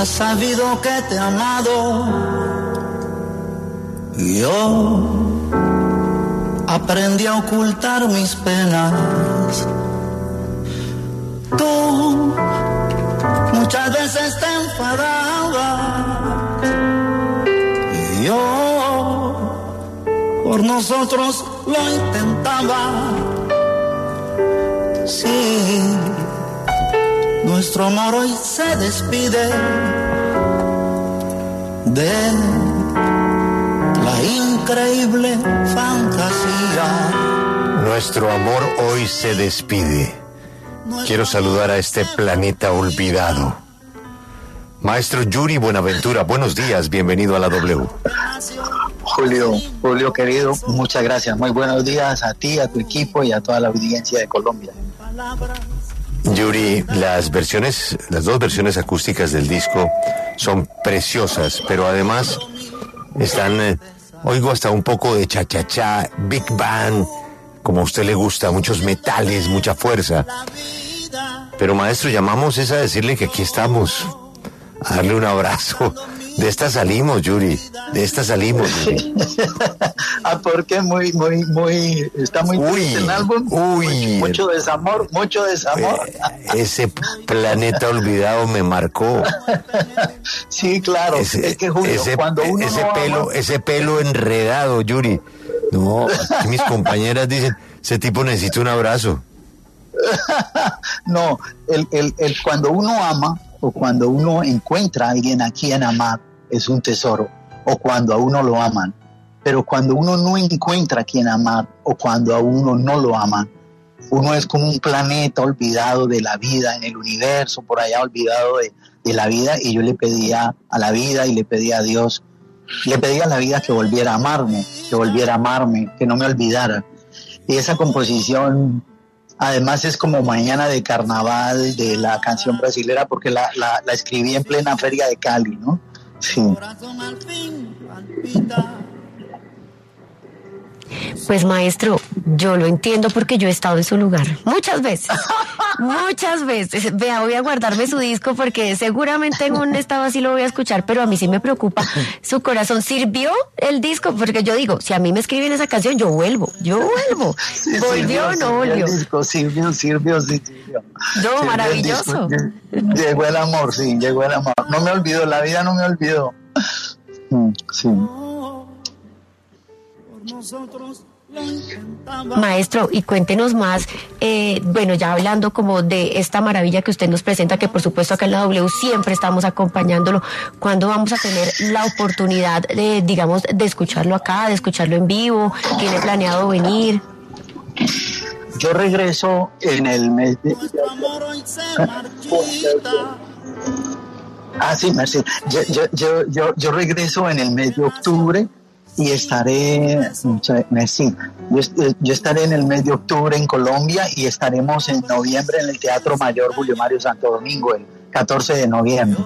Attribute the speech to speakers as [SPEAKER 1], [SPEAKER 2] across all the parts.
[SPEAKER 1] has sabido que te he amado. Yo aprendí a ocultar mis penas. Tú muchas veces te enfadabas y yo por nosotros lo intentaba. Sí, nuestro amor hoy se despide de la increíble fantasía.
[SPEAKER 2] Nuestro amor hoy se despide. Quiero saludar a este planeta olvidado. Maestro Yuri Buenaventura, buenos días, bienvenido a la W.
[SPEAKER 3] Julio querido, muchas gracias. Muy buenos días a ti, a tu equipo y a toda la audiencia de Colombia.
[SPEAKER 2] Yuri, las dos versiones acústicas del disco son preciosas, pero además están, oigo hasta un poco de cha-cha-cha, Big Band, como a usted le gusta, muchos metales, mucha fuerza. Pero maestro, llamamos es a decirle que aquí estamos, a darle un abrazo. De esta salimos, Yuri, de esta salimos, Yuri.
[SPEAKER 3] Porque está muy triste el álbum. Mucho desamor.
[SPEAKER 2] Ese planeta olvidado me marcó.
[SPEAKER 3] Sí, claro. Es que Julio, cuando uno
[SPEAKER 2] ese pelo enredado, Yuri. No, aquí mis compañeras dicen, ese tipo necesita un abrazo.
[SPEAKER 3] No, cuando uno ama o cuando uno encuentra a alguien a quien amar es un tesoro, o cuando a uno lo aman. Pero cuando uno no encuentra a quien amar o cuando a uno no lo aman, uno es como un planeta olvidado de la vida en el universo, por allá olvidado de la vida. Y yo le pedía a la vida y le pedía a Dios, le pedía a la vida que volviera a amarme, que no me olvidara. Y esa composición además es como Mañana de Carnaval de la canción brasilera, porque la escribí en plena feria de Cali, ¿no? Sí.
[SPEAKER 4] Pues maestro, yo lo entiendo porque yo he estado en su lugar muchas veces. Vea, voy a guardarme su disco porque seguramente en un estado así lo voy a escuchar, pero a mí sí me preocupa su corazón. ¿Sirvió el disco? Porque yo digo, si a mí me escriben esa canción, yo vuelvo.
[SPEAKER 3] Sí,
[SPEAKER 4] ¿Volvió o no volvió?
[SPEAKER 3] El disco sirvió.
[SPEAKER 4] No, maravilloso.
[SPEAKER 3] Llegó el amor. No me olvidó, la vida no me olvidó. Sí.
[SPEAKER 4] Maestro, y cuéntenos más, bueno, ya hablando como de esta maravilla que usted nos presenta, que por supuesto acá en la W siempre estamos acompañándolo. ¿Cuándo vamos a tener la oportunidad de, digamos, de escucharlo acá, de escucharlo en vivo? ¿Tiene planeado venir?
[SPEAKER 3] Yo regreso en el mes de... Sí, merci. Yo regreso en el mes de octubre. Y estaré, yo estaré en el mes de octubre en Colombia y estaremos en noviembre en el Teatro Mayor Julio Mario Santo Domingo, el 14 de noviembre.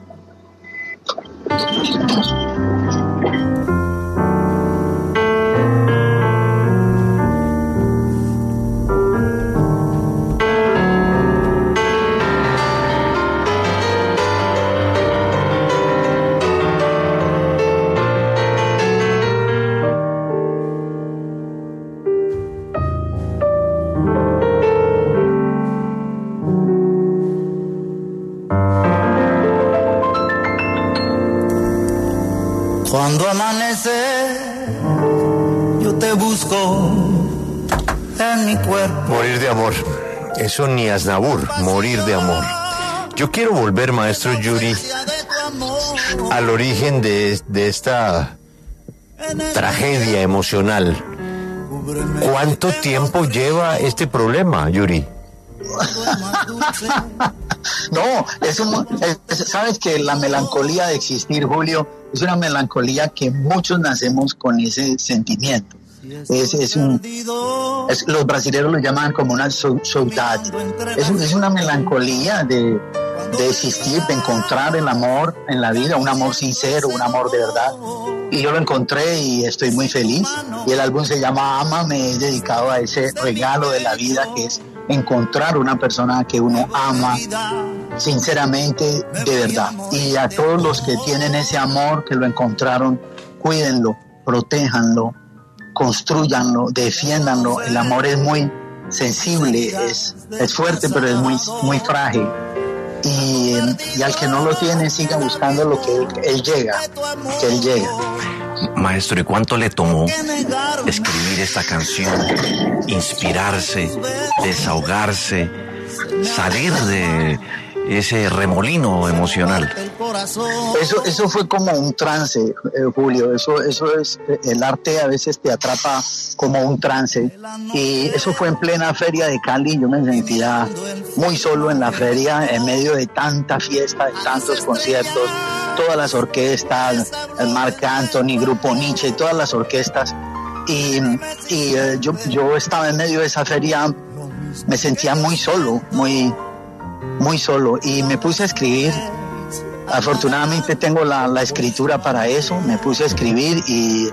[SPEAKER 1] Cuando amanece, yo te busco en mi cuerpo.
[SPEAKER 2] Morir de amor. Eso ni Aznavour, morir de amor. Yo quiero volver, maestro Yuri, al origen de esta tragedia emocional. ¿Cuánto tiempo lleva este problema, Yuri?
[SPEAKER 3] No, sabes que la melancolía de existir, Julio, es una melancolía que muchos nacemos con ese sentimiento. Los brasileños lo llaman como una saudade. Es una melancolía de existir, de encontrar el amor en la vida, un amor sincero, un amor de verdad. Y yo lo encontré y estoy muy feliz. Y el álbum se llama Ama, me he dedicado a ese regalo de la vida que es encontrar una persona que uno ama sinceramente, de verdad. Y a todos los que tienen ese amor, que lo encontraron, cuídenlo, protéjanlo, construyanlo, defiéndanlo. El amor es muy sensible, es fuerte, pero es muy frágil. Y al que no lo tiene, siga buscando lo que él llega.
[SPEAKER 5] Maestro, ¿y cuánto le tomó escribir esta canción, inspirarse, desahogarse, salir de ese remolino emocional?
[SPEAKER 3] Eso fue como un trance, Julio. Eso es, el arte a veces te atrapa como un trance. Y eso fue en plena feria de Cali. Yo me sentía muy solo en la feria, en medio de tanta fiesta, de tantos conciertos, todas las orquestas, Marc Anthony, Grupo Nietzsche, todas las orquestas. Y yo estaba en medio de esa feria, me sentía muy solo, muy solo, y me puse a escribir. Afortunadamente tengo la escritura para eso. Me puse a escribir y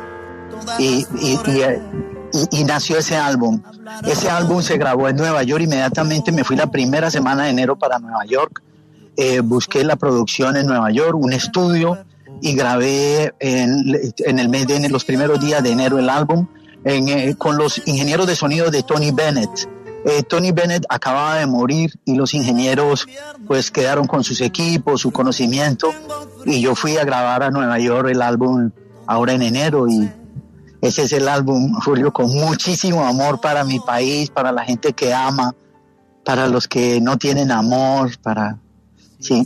[SPEAKER 3] nació ese álbum. Ese álbum se grabó en Nueva York. Inmediatamente me fui la primera semana de enero para Nueva York. Busqué la producción en Nueva York, un estudio, y grabé en los primeros días de enero el álbum con los ingenieros de sonido de Tony Bennett. Tony Bennett acababa de morir y los ingenieros pues quedaron con sus equipos, su conocimiento, y yo fui a grabar a Nueva York el álbum ahora en enero, y ese es el álbum, Julio, con muchísimo amor para mi país, para la gente que ama, para los que no tienen amor, sí.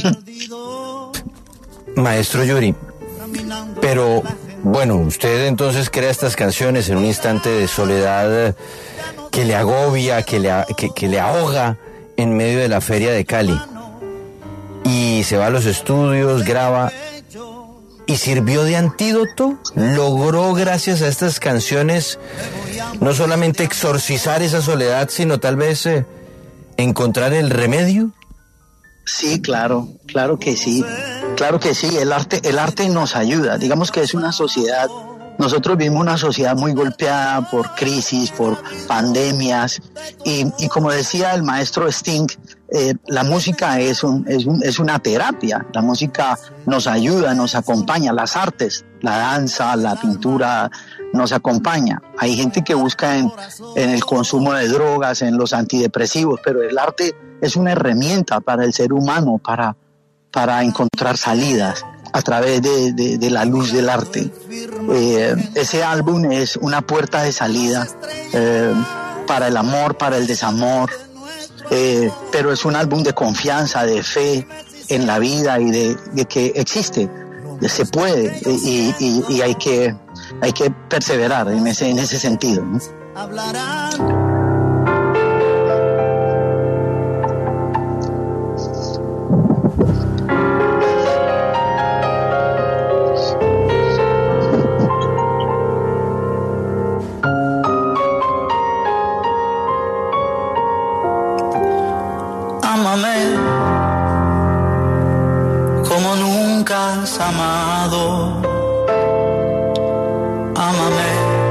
[SPEAKER 2] Maestro Yuri, pero bueno, usted entonces crea estas canciones en un instante de soledad que le agobia, que le ahoga en medio de la feria de Cali, y se va a los estudios, graba, y sirvió de antídoto. Logró, gracias a estas canciones, no solamente exorcizar esa soledad, sino tal vez encontrar el remedio.
[SPEAKER 3] Sí, claro que sí, el arte nos ayuda. Digamos que es una sociedad, nosotros vivimos una sociedad muy golpeada por crisis, por pandemias, y como decía el maestro Sting, la música es una terapia. La música nos ayuda, nos acompaña, las artes, la danza, la pintura nos acompaña. Hay gente que busca en el consumo de drogas, en los antidepresivos, pero el arte es una herramienta para el ser humano, para encontrar salidas a través de la luz del arte. Ese álbum es una puerta de salida para el amor, para el desamor, pero es un álbum de confianza, de fe en la vida y de que existe, se puede, y hay que perseverar en ese sentido, ¿no?
[SPEAKER 1] Como nunca has amado, ámame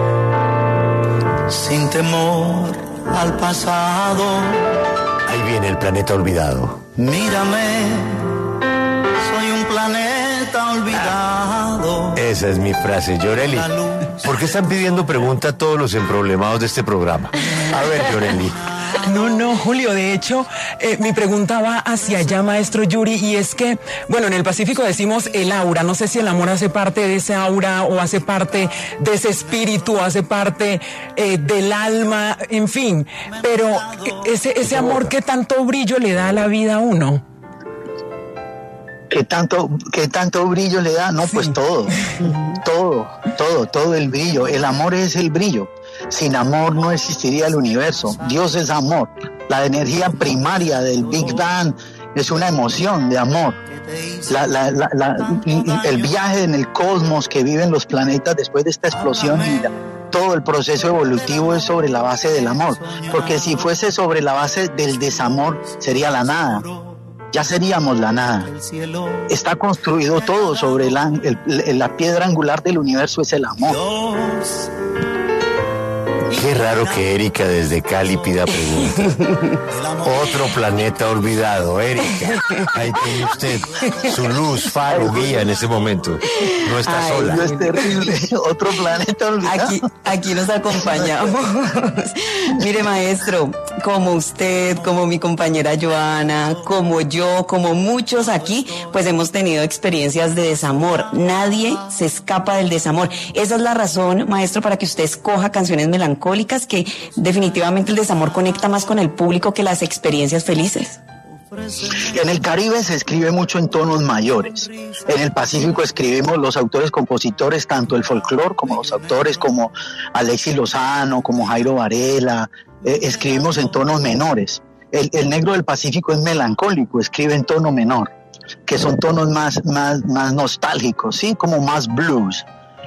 [SPEAKER 1] sin temor al pasado.
[SPEAKER 2] Ahí viene el planeta olvidado.
[SPEAKER 1] Mírame, soy un planeta olvidado.
[SPEAKER 2] Esa es mi frase, Yoreli. ¿Por qué están pidiendo pregunta a todos los emproblemados de este programa? A ver, Yoreli.
[SPEAKER 6] No, Julio, de hecho, mi pregunta va hacia allá, maestro Yuri, y es que, bueno, en el Pacífico decimos el aura. No sé si el amor hace parte de ese aura, o hace parte de ese espíritu, o hace parte del alma, en fin. Pero ese amor, ¿qué tanto brillo le da a la vida a uno?
[SPEAKER 3] ¿Qué tanto brillo le da? No, sí. Pues todo el brillo. El amor es el brillo. Sin amor no existiría el universo. Dios es amor. La energía primaria del Big Bang es una emoción de amor. El viaje en el cosmos que viven los planetas después de esta explosión, todo el proceso evolutivo es sobre la base del amor. Porque si fuese sobre la base del desamor, sería la nada. Ya seríamos la nada. Está construido todo sobre la piedra angular del universo, es el amor.
[SPEAKER 2] Qué raro que Erika desde Cali pida preguntas. Otro planeta olvidado, Erika. Ahí tiene usted su luz, faro, guía en ese momento. No está sola.
[SPEAKER 3] No es terrible. Otro planeta olvidado.
[SPEAKER 7] Aquí nos acompañamos. Mire, maestro, como usted, como mi compañera Joana, como yo, como muchos aquí, pues hemos tenido experiencias de desamor. Nadie se escapa del desamor. Esa es la razón, maestro, para que usted escoja canciones melancólicas, que definitivamente el desamor conecta más con el público que las experiencias felices.
[SPEAKER 3] En el Caribe se escribe mucho en tonos mayores. En el Pacífico escribimos los autores compositores, tanto el folclore como los autores como Alexis Lozano, como Jairo Varela, escribimos en tonos menores. El negro del Pacífico es melancólico, escribe en tono menor, que son tonos más nostálgicos, ¿sí? Como más blues.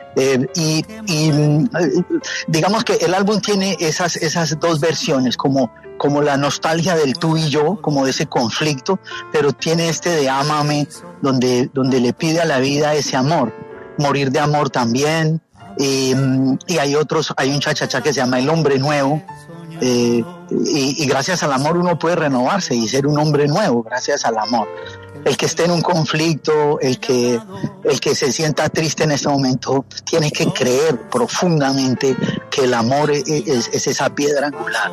[SPEAKER 3] Digamos que el álbum tiene esas dos versiones, como la nostalgia del tú y yo, como de ese conflicto, pero tiene este de Ámame, donde le pide a la vida ese amor, morir de amor también, y hay un cha-cha-cha que se llama El Hombre Nuevo, y gracias al amor uno puede renovarse y ser un hombre nuevo gracias al amor. El que esté en un conflicto, el que se sienta triste en este momento, tiene que creer profundamente que el amor es esa piedra angular.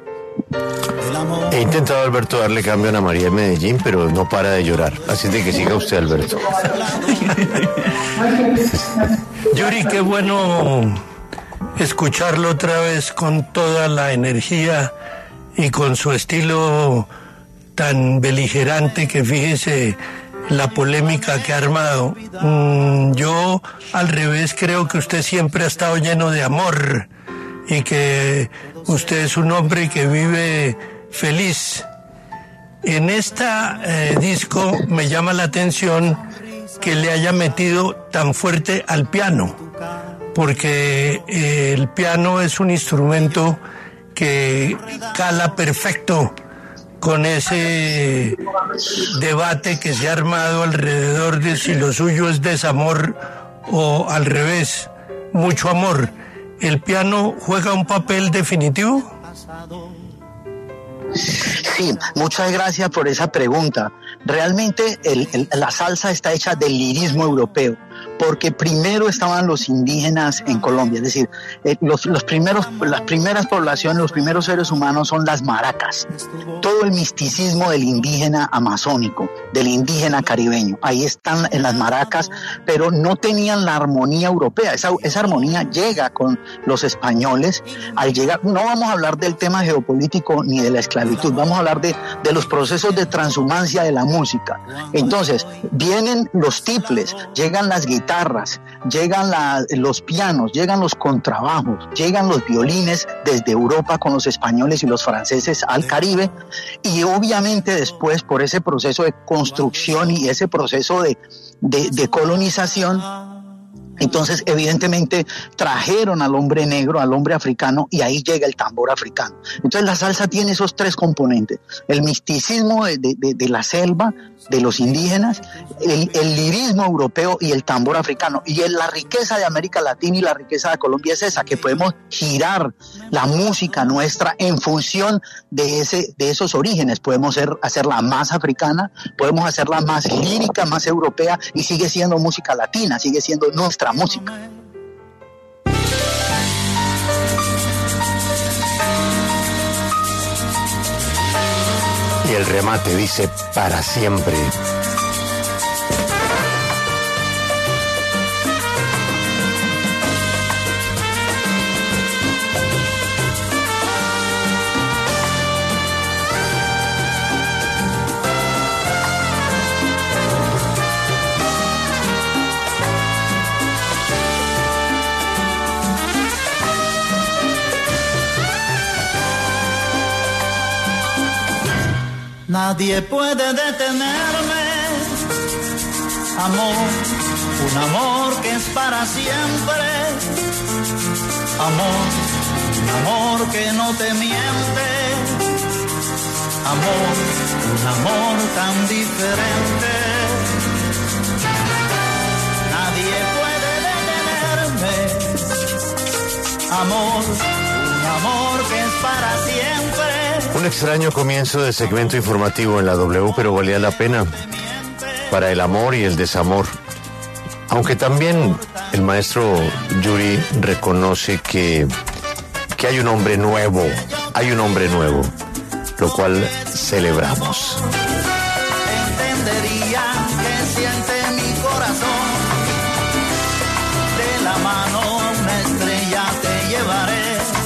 [SPEAKER 2] He intentado, Alberto, darle cambio a Ana María de Medellín, pero no para de llorar. Así de que siga usted, Alberto.
[SPEAKER 8] Yuri, qué bueno escucharlo otra vez con toda la energía y con su estilo tan beligerante, que fíjese la polémica que ha armado. Yo al revés creo que usted siempre ha estado lleno de amor y que usted es un hombre que vive feliz. En disco me llama la atención que le haya metido tan fuerte al piano, porque el piano es un instrumento que cala perfecto con ese debate que se ha armado alrededor de si lo suyo es desamor o al revés, mucho amor. ¿El piano juega un papel definitivo?
[SPEAKER 3] Sí, muchas gracias por esa pregunta. Realmente la salsa está hecha del lirismo europeo, porque primero estaban los indígenas en Colombia, es decir, las primeras poblaciones, los primeros seres humanos son las maracas. Todo el misticismo del indígena amazónico, del indígena caribeño, ahí están en las maracas, pero no tenían la armonía europea. Esa armonía llega con los españoles. Al llegar, no vamos a hablar del tema geopolítico ni de la esclavitud, vamos a hablar de los procesos de transhumancia de la música. Entonces, vienen los tiples, llegan las guitarras, llegan los pianos, llegan los contrabajos, llegan los violines desde Europa con los españoles y los franceses al Caribe, y obviamente después, por ese proceso de construcción y ese proceso de colonización, entonces evidentemente trajeron al hombre negro, al hombre africano, y ahí llega el tambor africano. Entonces la salsa tiene esos tres componentes: el misticismo de la selva, de los indígenas, el lirismo europeo y el tambor africano. Y la riqueza de América Latina y la riqueza de Colombia es esa, que podemos girar la música nuestra en función de esos orígenes. Podemos hacerla más africana, podemos hacerla más lírica, más europea, y sigue siendo música latina, sigue siendo nuestra música.
[SPEAKER 2] Y el remate dice: para siempre.
[SPEAKER 1] Nadie puede detenerme, amor, un amor que es para siempre, amor, un amor que no te miente, amor, un amor tan diferente. Nadie puede detenerme, amor, un amor que es para siempre.
[SPEAKER 2] Un extraño comienzo de segmento informativo en la W, pero valía la pena para el amor y el desamor. Aunque también el maestro Yuri reconoce que hay un hombre nuevo, lo cual celebramos.
[SPEAKER 1] Entendería que siente mi corazón. De la mano una estrella te llevaré.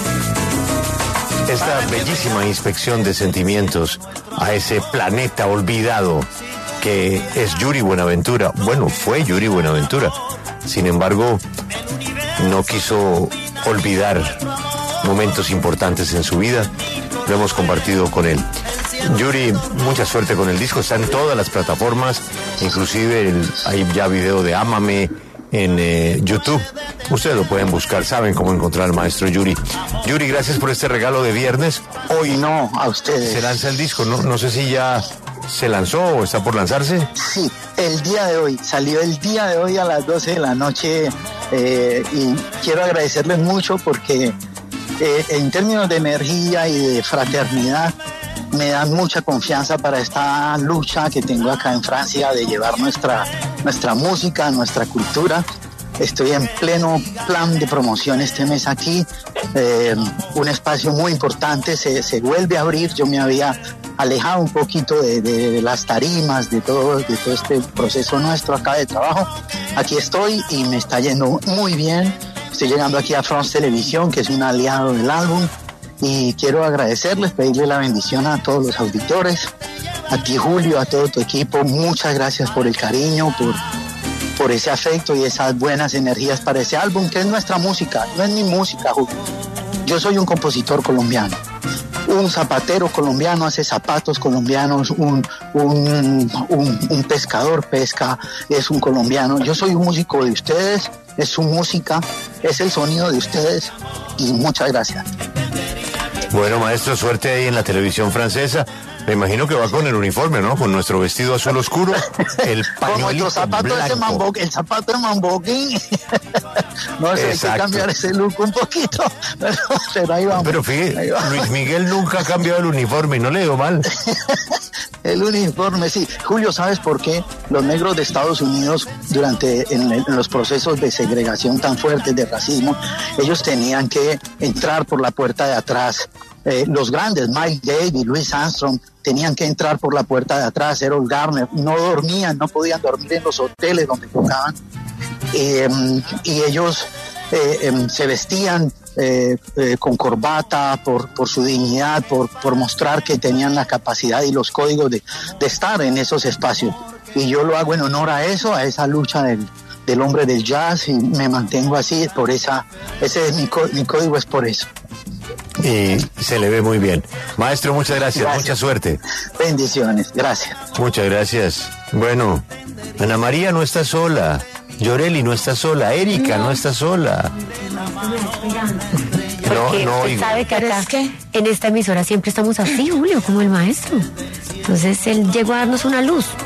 [SPEAKER 2] Esta bellísima inspección de sentimientos a ese planeta olvidado que es Yuri Buenaventura. Bueno, fue Yuri Buenaventura. Sin embargo, no quiso olvidar momentos importantes en su vida. Lo hemos compartido con él. Yuri, mucha suerte con el disco. Está en todas las plataformas, inclusive hay ya video de Ámame en YouTube. Ustedes lo pueden buscar, saben cómo encontrar al maestro Yuri. Yuri, gracias por este regalo de viernes. Hoy
[SPEAKER 3] no, a ustedes.
[SPEAKER 2] Se lanza el disco, no sé si ya se lanzó o está por lanzarse.
[SPEAKER 3] Sí, el día de hoy, salió el día de hoy a las 12 de la noche y quiero agradecerles mucho porque en términos de energía y de fraternidad me dan mucha confianza para esta lucha que tengo acá en Francia de llevar nuestra música, nuestra cultura. Estoy en pleno plan de promoción este mes aquí, un espacio muy importante, se vuelve a abrir. Yo me había alejado un poquito de las tarimas, de todo este proceso nuestro acá de trabajo. Aquí estoy y me está yendo muy bien. Estoy llegando aquí a France Televisión, que es un aliado del álbum, y quiero agradecerles, pedirle la bendición a todos los auditores, a ti Julio, a todo tu equipo. Muchas gracias por el cariño, por ese afecto y esas buenas energías para ese álbum, que es nuestra música, no es mi música, Julio. Yo soy un compositor colombiano, un zapatero colombiano hace zapatos colombianos, un pescador pesca, es un colombiano. Yo soy un músico de ustedes, es su música, es el sonido de ustedes y muchas gracias.
[SPEAKER 2] Bueno, maestro, suerte ahí en la televisión francesa. Me imagino que va con el uniforme, ¿no? Con nuestro vestido azul oscuro, el pañuelito blanco.
[SPEAKER 3] El zapato de Mamboquín. No sé, hay que cambiar ese look un poquito, pero ahí vamos.
[SPEAKER 2] Pero fíjate, Luis Miguel nunca ha cambiado el uniforme y no le dio mal.
[SPEAKER 3] El uniforme, sí. Julio, ¿sabes por qué los negros de Estados Unidos en los procesos de segregación tan fuertes de racismo, ellos tenían que entrar por la puerta de atrás? Los grandes, Mike Davis, Louis Armstrong, tenían que entrar por la puerta de atrás. Errol Garner, no dormían, no podían dormir en los hoteles donde tocaban, y ellos se vestían con corbata por su dignidad, por mostrar que tenían la capacidad y los códigos de estar en esos espacios. Y yo lo hago en honor a eso, a esa lucha del hombre del jazz, y me mantengo así por ese es mi código, es por eso.
[SPEAKER 2] Y se le ve muy bien. Maestro, muchas gracias. Mucha suerte.
[SPEAKER 3] Bendiciones, gracias.
[SPEAKER 2] Muchas gracias. Bueno, Ana María no está sola, Yoreli no está sola, Erika no está sola.
[SPEAKER 4] Porque
[SPEAKER 2] no,
[SPEAKER 4] sabe que acá en esta emisora siempre estamos así, Julio, como el maestro. Entonces él llegó a darnos una luz.